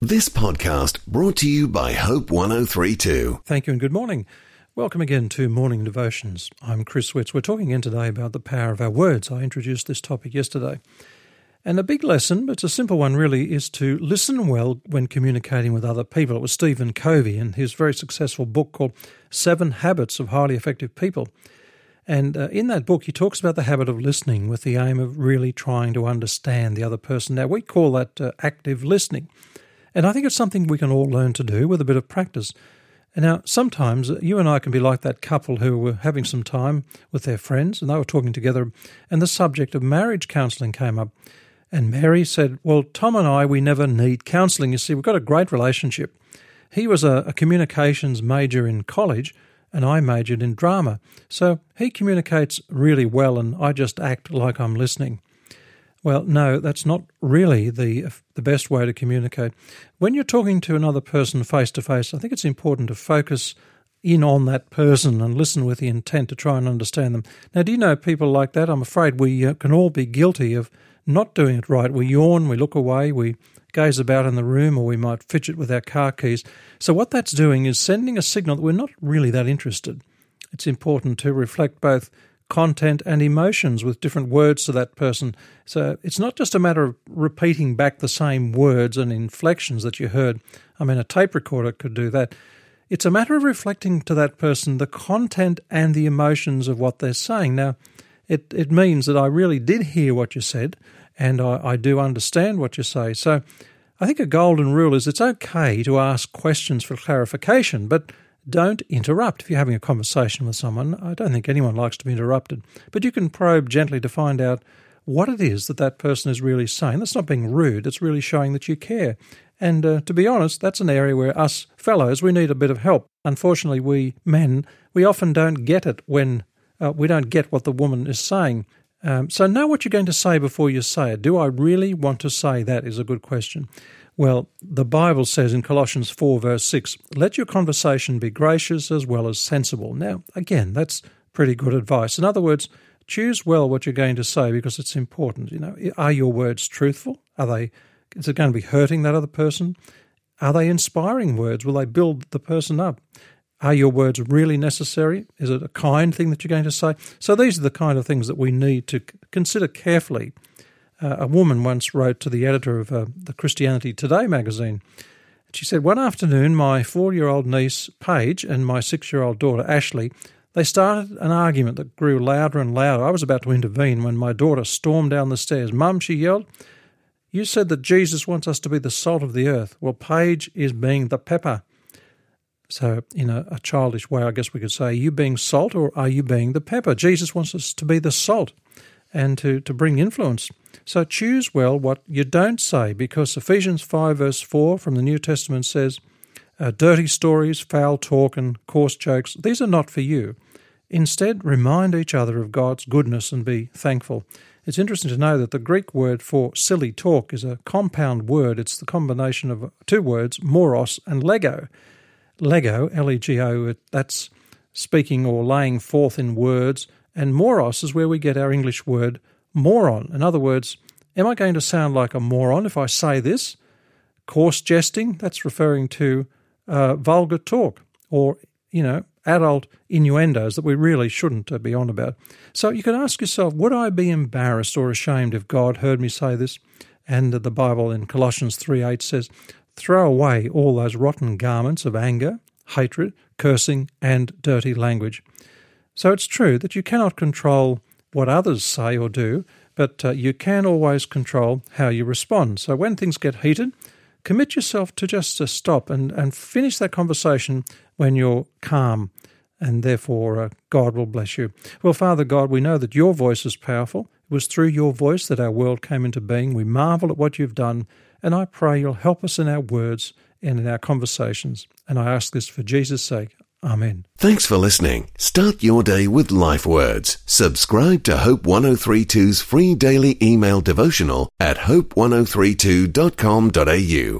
This podcast brought to you by Hope 1032. Thank you and good morning. Welcome again to Morning Devotions. I'm Chris Witz. We're talking again today about the power of our words. I introduced this topic yesterday. And a big lesson, but it's a simple one really, is to listen well when communicating with other people. It was Stephen Covey in his very successful book called 7 Habits of Highly Effective People. And in that book, he talks about the habit of listening with the aim of really trying to understand the other person. Now, we call that active listening. And I think it's something we can all learn to do with a bit of practice. And now, sometimes you and I can be like that couple who were having some time with their friends, and they were talking together, and the subject of marriage counselling came up. And Mary said, well, Tom and I, we never need counselling. You see, we've got a great relationship. He was a communications major in college, and I majored in drama. So he communicates really well, and I just act like I'm listening. Well, no, that's not really the best way to communicate. When you're talking to another person face-to-face, I think it's important to focus in on that person and listen with the intent to try and understand them. Now, do you know people like that? I'm afraid we can all be guilty of not doing it right. We yawn, we look away, we gaze about in the room, or we might fidget with our car keys. So what that's doing is sending a signal that we're not really that interested. It's important to reflect both content and emotions with different words to that person. So it's not just a matter of repeating back the same words and inflections that you heard. I mean, a tape recorder could do that. It's a matter of reflecting to that person the content and the emotions of what they're saying. Now, it means that I really did hear what you said, and I do understand what you say. So I think a golden rule is it's okay to ask questions for clarification, but don't interrupt. If you're having a conversation with someone, I don't think anyone likes to be interrupted, but you can probe gently to find out what it is that person is really saying. That's not being rude, it's really showing that you care. And to be honest, that's an area where us fellows, we need a bit of help. Unfortunately, we men, we often don't get it when we don't get what the woman is saying. So know what you're going to say before you say it. Do I really want to say that is a good question. Well, the Bible says in Colossians 4 verse 6, let your conversation be gracious as well as sensible. Now, again, that's pretty good advice. In other words, choose well what you're going to say because it's important. You know, are your words truthful? Is it going to be hurting that other person? Are they inspiring words? Will they build the person up? Are your words really necessary? Is it a kind thing that you're going to say? So these are the kind of things that we need to consider carefully. A woman once wrote to the editor of the Christianity Today magazine. She said, one afternoon, my 4-year-old niece, Paige, and my 6-year-old daughter, Ashley, they started an argument that grew louder and louder. I was about to intervene when my daughter stormed down the stairs. Mum, she yelled, you said that Jesus wants us to be the salt of the earth. Well, Paige is being the pepper. So in a childish way, I guess we could say, are you being salt or are you being the pepper? Jesus wants us to be the salt and to bring influence. So choose well what you don't say, because Ephesians 5 verse 4 from the New Testament says, dirty stories, foul talk and coarse jokes, these are not for you. Instead, remind each other of God's goodness and be thankful. It's interesting to know that the Greek word for silly talk is a compound word. It's the combination of two words, moros and lego. Lego, L-E-G-O, that's speaking or laying forth in words, and moros is where we get our English word moron. In other words, am I going to sound like a moron if I say this? Coarse jesting, that's referring to vulgar talk or, adult innuendos that we really shouldn't be on about. So you can ask yourself, would I be embarrassed or ashamed if God heard me say this? And the Bible in Colossians 3:8 says, throw away all those rotten garments of anger, hatred, cursing, and dirty language. So it's true that you cannot control what others say or do, but you can always control how you respond. So when things get heated, commit yourself to just stop and finish that conversation when you're calm, and therefore God will bless you. Well, Father God, we know that your voice is powerful. It was through your voice that our world came into being. We marvel at what you've done, and I pray you'll help us in our words and in our conversations. And I ask this for Jesus' sake. Amen. Thanks for listening. Start your day with Life Words. Subscribe to Hope 1032's free daily email devotional at hope1032.com.au.